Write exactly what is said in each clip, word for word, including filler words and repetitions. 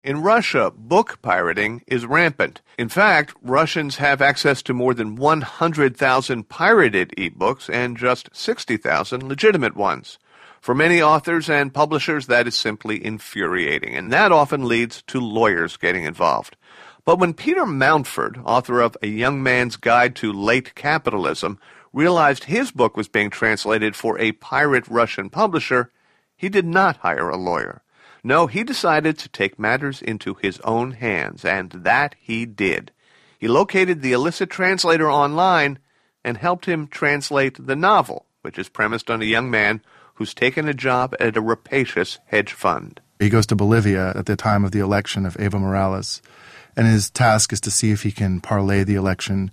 In Russia, book pirating is rampant. In fact, Russians have access to more than one hundred thousand pirated ebooks and just sixty thousand legitimate ones. For many authors and publishers, that is simply infuriating, and that often leads to lawyers getting involved. But when Peter Mountford, author of A Young Man's Guide to Late Capitalism, realized his book was being translated for a pirate Russian publisher, he did not hire a lawyer. No, he decided to take matters into his own hands, and that he did. He located the illicit translator online and helped him translate the novel, which is premised on a young man who's taken a job at a rapacious hedge fund. He goes to Bolivia at the time of the election of Evo Morales, and his task is to see if he can parlay the election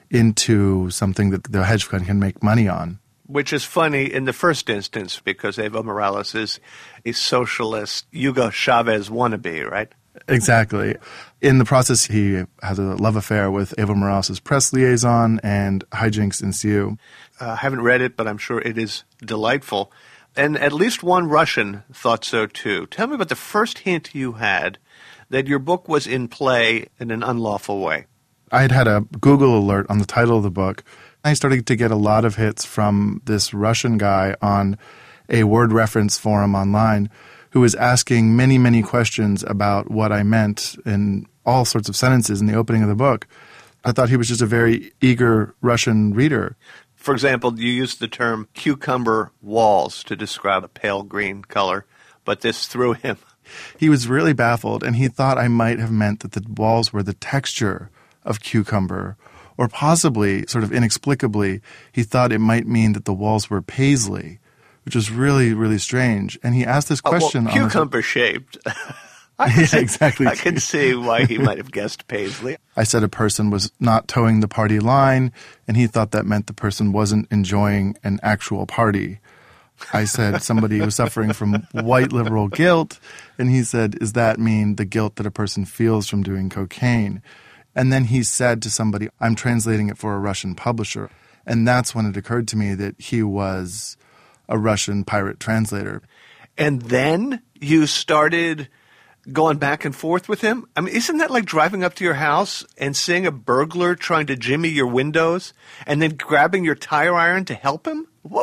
into something that the hedge fund can make money on. Which is funny in the first instance because Evo Morales is a socialist Hugo Chavez wannabe, right? Exactly. In the process, he has a love affair with Evo Morales' press liaison, and hijinks ensue. I uh, haven't read it, but I'm sure it is delightful. And at least one Russian thought so too. Tell me about the first hint you had that your book was in play in an unlawful way. I had had a Google alert on the title of the book. I started to get a lot of hits from this Russian guy on a word reference forum online who was asking many, many questions about what I meant in all sorts of sentences in the opening of the book. I thought he was just a very eager Russian reader. For example, you used the term cucumber walls to describe a pale green color, but this threw him. He was really baffled, and he thought I might have meant that the walls were the texture of cucumber. Or possibly, sort of inexplicably, he thought it might mean that the walls were paisley, which was really, really strange. And he asked this question. Oh, well, cucumber-shaped. I yeah, see, exactly. I can see why he might have guessed paisley. I said a person was not towing the party line, and he thought that meant the person wasn't enjoying an actual party. I said somebody was suffering from white liberal guilt, and he said, does that mean the guilt that a person feels from doing cocaine? And then he said to somebody, I'm translating it for a Russian publisher. And that's when it occurred to me that he was a Russian pirate translator. And then you started going back and forth with him? I mean, isn't that like driving up to your house and seeing a burglar trying to jimmy your windows and then grabbing your tire iron to help him? What?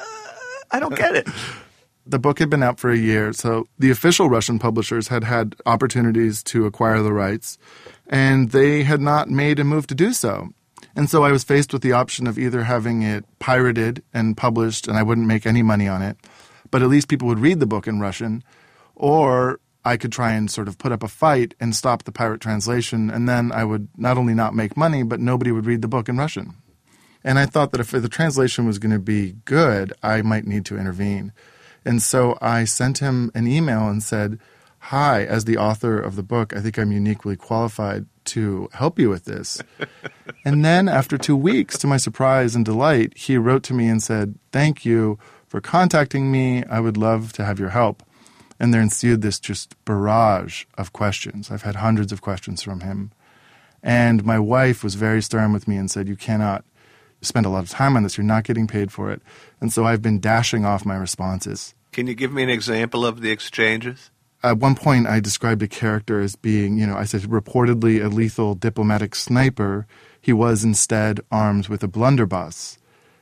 I don't get it. The book had been out for a year, so the official Russian publishers had had opportunities to acquire the rights, and they had not made a move to do so. And so I was faced with the option of either having it pirated and published, and I wouldn't make any money on it, but at least people would read the book in Russian, or I could try and sort of put up a fight and stop the pirate translation, and then I would not only not make money, but nobody would read the book in Russian. And I thought that if the translation was going to be good, I might need to intervene. And so I sent him an email and said, hi, as the author of the book, I think I'm uniquely qualified to help you with this. And then after two weeks, to my surprise and delight, he wrote to me and said, thank you for contacting me. I would love to have your help. And there ensued this just barrage of questions. I've had hundreds of questions from him. And my wife was very stern with me and said, you cannot spend a lot of time on this. You're not getting paid for it. And so I've been dashing off my responses. Can you give me an example of the exchanges? At one point, I described a character as being, you know, I said reportedly a lethal diplomatic sniper. He was instead armed with a blunderbuss.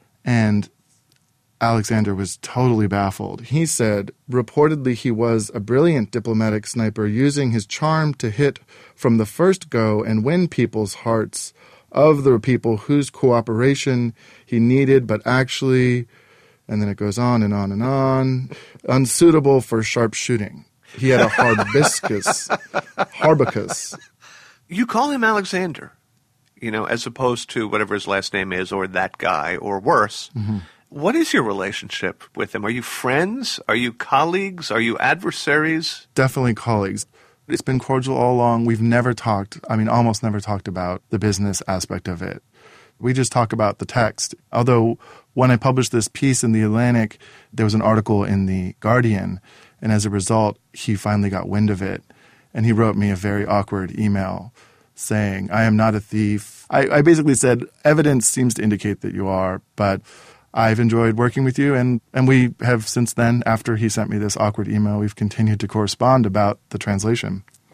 And Alexander was totally baffled. He said, reportedly he was a brilliant diplomatic sniper using his charm to hit from the first go and win people's hearts of the people whose cooperation he needed, but actually, and then it goes on and on and on, unsuitable for sharp shooting. He had a harbiscus, harbicus. You call him Alexander, you know, as opposed to whatever his last name is, or that guy, or worse. Mm-hmm. What is your relationship with him? Are you friends? Are you colleagues? Are you adversaries? Definitely colleagues. It's been cordial all along. We've never talked, I mean, almost never talked about the business aspect of it. We just talk about the text. Although when I published this piece in The Atlantic, there was an article in The Guardian, and as a result, he finally got wind of it, and he wrote me a very awkward email saying, I am not a thief. I, I basically said, evidence seems to indicate that you are, but I've enjoyed working with you, and, and we have since then, after he sent me this awkward email, we've continued to correspond about the translation.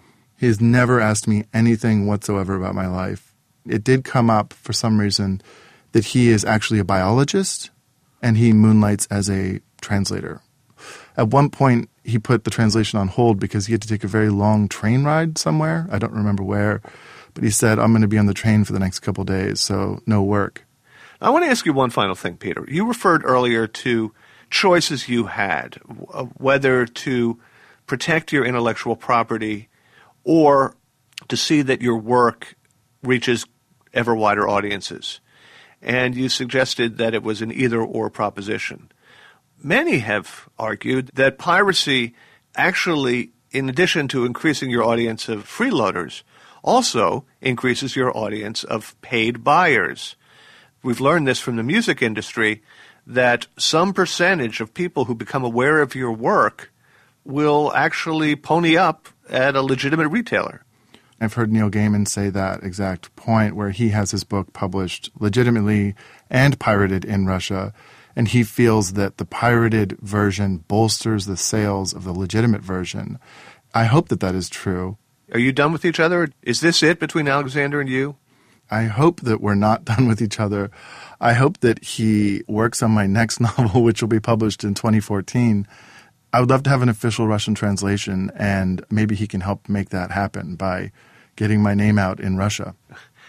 He has never asked me anything whatsoever about my life. It did come up for some reason that he is actually a biologist and he moonlights as a translator. At one point, he put the translation on hold because he had to take a very long train ride somewhere. I don't remember where. But he said, I'm going to be on the train for the next couple of days, so no work. I want to ask you one final thing, Peter. You referred earlier to choices you had, whether to protect your intellectual property or to see that your work reaches ever wider audiences. And you suggested that it was an either-or proposition. Many have argued that piracy actually, in addition to increasing your audience of freeloaders, also increases your audience of paid buyers. We've learned this from the music industry, that some percentage of people who become aware of your work will actually pony up at a legitimate retailer. I've heard Neil Gaiman say that exact point, where he has his book published legitimately and pirated in Russia, and he feels that the pirated version bolsters the sales of the legitimate version. I hope that that is true. Are you done with each other? Is this it between Alexander and you? I hope that we're not done with each other. I hope that he works on my next novel, which will be published in twenty fourteen. I would love to have an official Russian translation, and maybe he can help make that happen by getting my name out in Russia.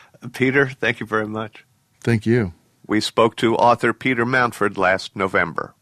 Peter, thank you very much. Thank you. We spoke to author Peter Mountford last November.